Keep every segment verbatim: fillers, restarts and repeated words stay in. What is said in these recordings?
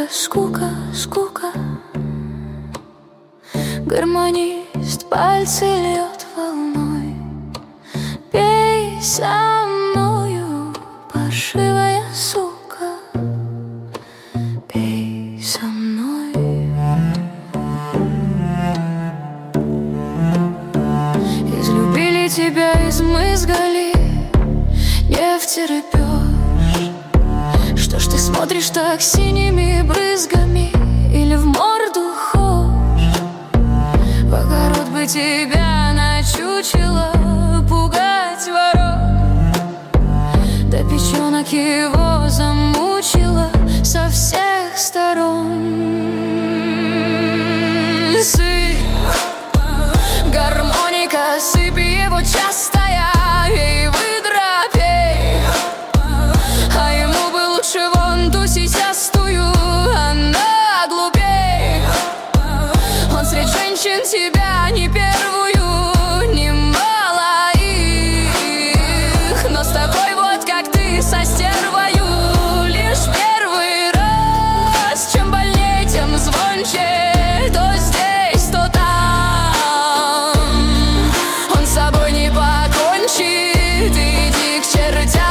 скука, скука, скука. Гармонист пальцы льет волной. Пей со мною, паршивая сука, пей со мной. Излюбили тебя, измызгали, нефти рыбёшь. Что ж ты смотришь так синими брызгами? Или в морду хошь? В огород бы тебя начучило, пугать ворот. Да печенок его замучила со всех сторон. Сыпь, гармоника, сыпь его частая, ей выдра пей. А ему бы лучше вон ту сисястую, она глупей. Он среди женщин тебя не первую, немало их, но с такой вот, как ты, со стервою, лишь первый раз. Чем больней, тем звонче, то здесь, то там. Он с собой не покончит, иди к чертям,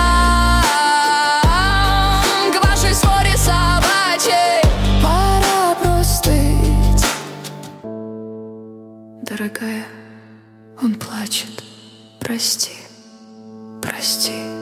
к вашей ссоре собачьей. Пора простыть. Дорогая, он плачет. Прости, прости.